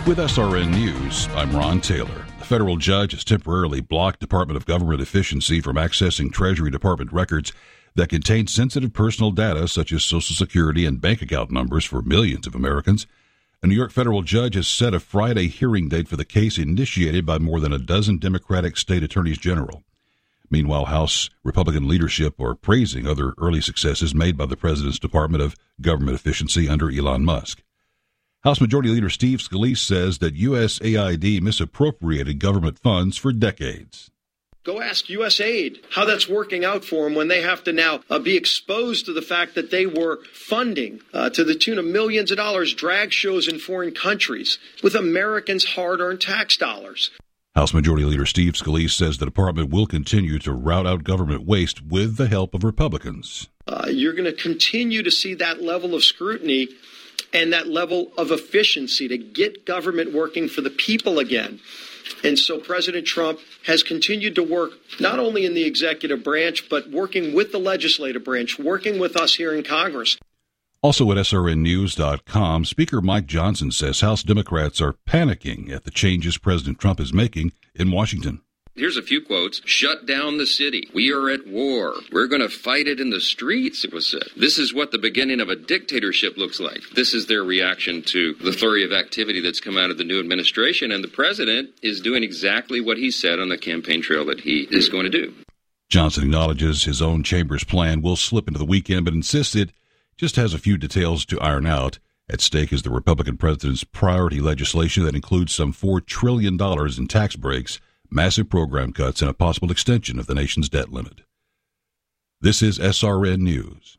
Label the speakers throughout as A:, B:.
A: With SRN News, I'm Ron Taylor. A federal judge has temporarily blocked Department of Government Efficiency from accessing Treasury Department records that contain sensitive personal data such as Social Security and bank account numbers for millions of Americans. A New York federal judge has set a Friday hearing date for the case initiated by more than a dozen Democratic state attorneys general. Meanwhile, House Republican leadership are praising other early successes made by the president's Department of Government Efficiency under Elon Musk. House Majority Leader Steve Scalise says that USAID misappropriated government funds for decades.
B: Go ask USAID how that's working out for them when they have to now be exposed to the fact that they were funding to the tune of millions of dollars drag shows in foreign countries with Americans' hard-earned tax dollars.
A: House Majority Leader Steve Scalise says the department will continue to root out government waste with the help of Republicans.
B: You're going to continue to see that level of scrutiny and that level of efficiency to get government working for the people again. And so President Trump has continued to work not only in the executive branch, but working with the legislative branch, working with us here in Congress.
A: Also at srnnews.com, Speaker Mike Johnson says House Democrats are panicking at the changes President Trump is making in Washington.
C: Here's a few quotes. Shut down the city. We are at war. We're going to fight it in the streets, it was said. This is what the beginning of a dictatorship looks like. This is their reaction to the flurry of activity that's come out of the new administration, and the president is doing exactly what he said on the campaign trail that he is going to do.
A: Johnson acknowledges his own chamber's plan will slip into the weekend, but insists it just has a few details to iron out. At stake is the Republican president's priority legislation that includes some $4 trillion in tax breaks, massive program cuts, and a possible extension of the nation's debt limit. This is SRN News.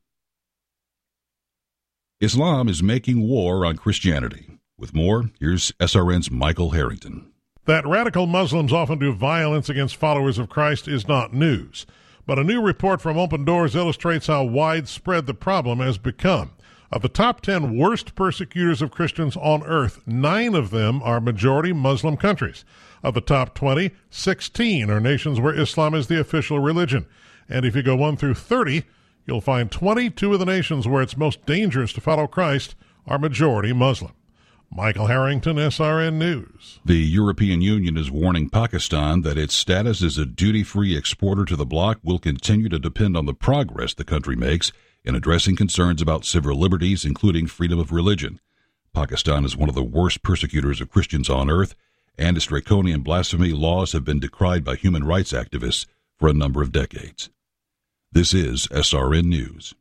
A: Islam is making war on Christianity. With more, here's SRN's Michael Harrington.
D: That radical Muslims often do violence against followers of Christ is not news. But a new report from Open Doors illustrates how widespread the problem has become. Of the top 10 worst persecutors of Christians on earth, 9 of them are majority Muslim countries. Of the top 20, 16 are nations where Islam is the official religion. And if you go 1 through 30, you'll find 22 of the nations where it's most dangerous to follow Christ are majority Muslim. Michael Harrington, SRN News.
A: The European Union is warning Pakistan that its status as a duty-free exporter to the bloc will continue to depend on the progress the country makes in addressing concerns about civil liberties, including freedom of religion. Pakistan is one of the worst persecutors of Christians on earth, and its draconian blasphemy laws have been decried by human rights activists for a number of decades. This is SRN News.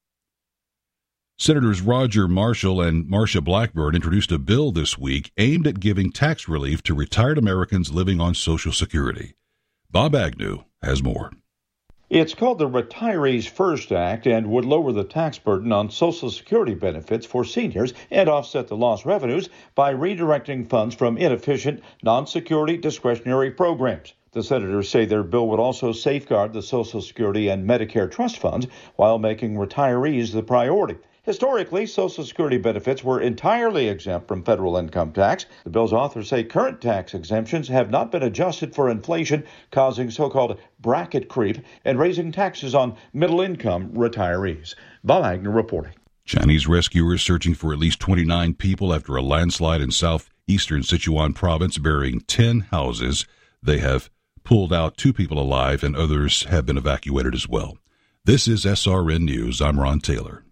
A: Senators Roger Marshall and Marsha Blackburn introduced a bill this week aimed at giving tax relief to retired Americans living on Social Security. Bob Agnew has more.
E: It's called the Retirees First Act and would lower the tax burden on Social Security benefits for seniors and offset the lost revenues by redirecting funds from inefficient, non-security discretionary programs. The senators say their bill would also safeguard the Social Security and Medicare trust funds while making retirees the priority. Historically, Social Security benefits were entirely exempt from federal income tax. The bill's authors say current tax exemptions have not been adjusted for inflation, causing so-called bracket creep and raising taxes on middle-income retirees. Bob Agnew reporting.
A: Chinese rescuers searching for at least 29 people after a landslide in southeastern Sichuan province burying 10 houses. They have pulled out 2 people alive and others have been evacuated as well. This is SRN News. I'm Ron Taylor.